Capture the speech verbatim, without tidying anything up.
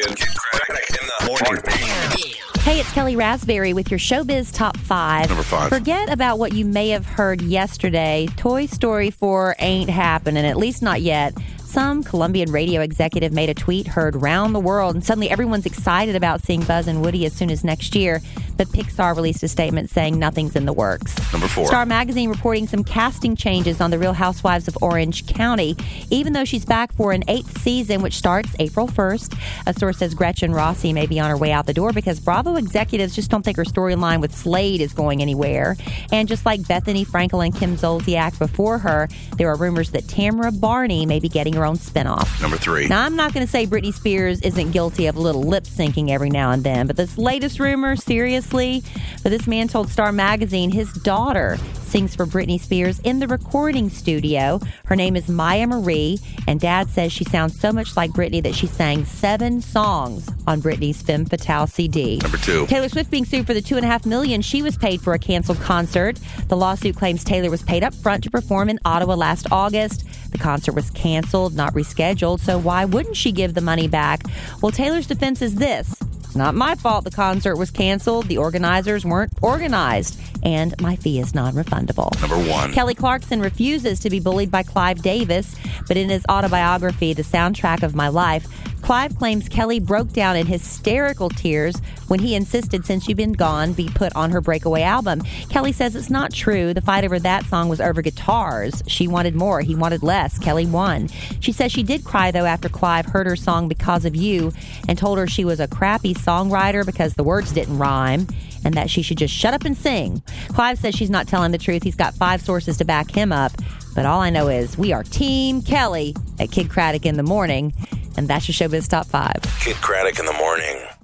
Kid Craddock in the morning. Hey, it's Kelly Raspberry with your Showbiz Top five. Number five. Forget about what you may have heard yesterday. Toy Story four ain't happening, at least not yet. Some Colombian radio executive made a tweet heard round the world, and suddenly everyone's excited about seeing Buzz and Woody as soon as next year. But Pixar released a statement saying nothing's in the works. Number four. Star Magazine reporting some casting changes on The Real Housewives of Orange County, even though she's back for an eighth season, which starts April first. A source says Gretchen Rossi may be on her way out the door because Bravo executives just don't think her storyline with Slade is going anywhere. And just like Bethany Frankel and Kim Zolciak before her, there are rumors that Tamra Barney may be getting her own spinoff. Number three. Now, I'm not going to say Britney Spears isn't guilty of a little lip syncing every now and then, but this latest rumor, seriously? But this man told Star Magazine his daughter sings for Britney Spears in the recording studio. Her name is Maya Marie, and Dad says she sounds so much like Britney that she sang seven songs on Britney's Femme Fatale C D. Number two. Taylor Swift being sued for the two and a half million she was paid for a canceled concert. The lawsuit claims Taylor was paid up front to perform in Ottawa last August. The concert was canceled, not rescheduled, so why wouldn't she give the money back? Well, Taylor's defense is this. It's not my fault the concert was canceled. The organizers weren't organized, and my fee is non-refundable. Number one. Kelly Clarkson refuses to be bullied by Clive Davis, but in his autobiography, The Soundtrack of My Life, Clive claims Kelly broke down in hysterical tears when he insisted Since You've Been Gone be put on her breakaway album. Kelly says it's not true. The fight over that song was over guitars. She wanted more. He wanted less. Kelly won. She says she did cry, though, after Clive heard her song Because of You and told her she was a crappy songwriter because the words didn't rhyme and that she should just shut up and sing. Clive says she's not telling the truth. He's got five sources to back him up. But all I know is we are Team Kelly at Kid Craddock in the Morning. And that's your Showbiz Top five. Kid Craddock in the morning.